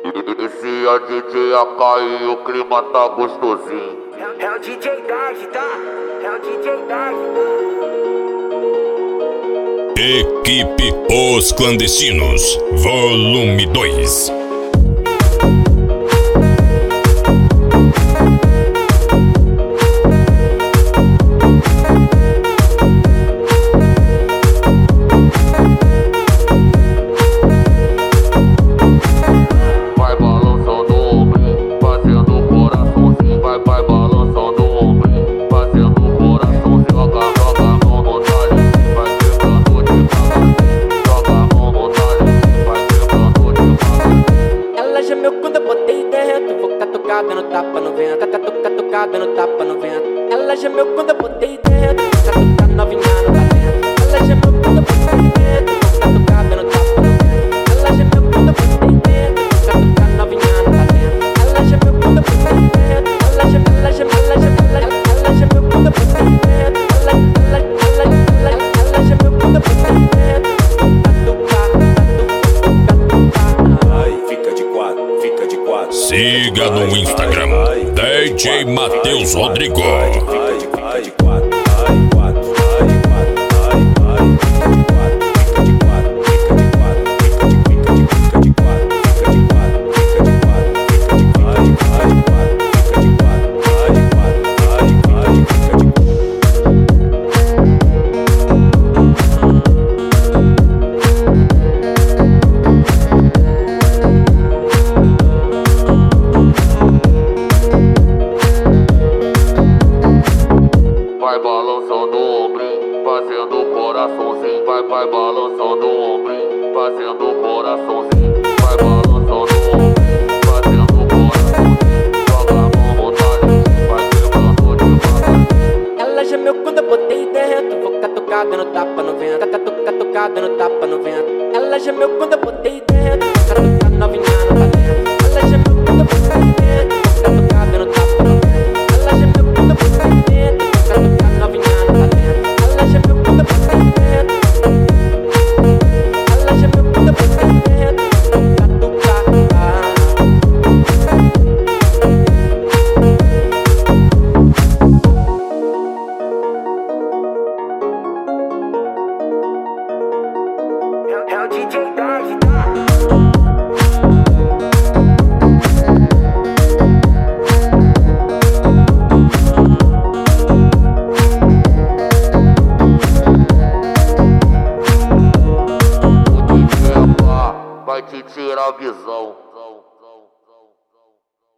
Esse é DJ AK e o clima tá gostosinho. É o DJ Dark, tá? É o DJ Dark. Equipe Os Clandestinos, Volume 2. Vai balançando o ombrinho, fazendo o coraçãozinho. Vai balançando o ombrinho, fazendo o coraçãozinho. Joga a mão no talhinho, vai quebrando devagarzinho. Joga a mão no talhinho, vai quebrando devagarzinho. Ela gemeu quando eu botei dentro. Vou catucada no tapa no vento. Catucada no tapa no vento. Ela gemeu quando eu botei dentro. Catucada novinha no talento. Ela gemeu quando eu botei dentro. Catucada no tapa no vento. Ela gemeu quando eu botei dentro. Catucada novinha no talento. Ela gemeu quando eu botei dentro. Ela gemeu quando eu botei dentro. Ela gemeu quando eu botei dentro. Fica de quatro, fica de quatro. Siga no Instagram, DJ Matheus Rodrigo. Fica de quatro, ai, quatro, ai, quatro, ai, fica de quatro, fica de quatro, fica de quatro, fica de quatro, fica de quatro, fica de quatro, fica de quatro, fica de quatro, fica de quatro. Vai balançando o ombrinho, fazendo o coraçãozinho. Vai balançando o ombrinho, fazendo o coraçãozinho. Vai balançando o ombrinho, fazendo o coraçãozinho. Joga a mão no talhinho, vai quebrando devagarzinho. Ela gemeu quando eu botei dentro. Vou catucada no tapa no vento. Catucada no tapa no vento. Ela gemeu quando eu botei dentro.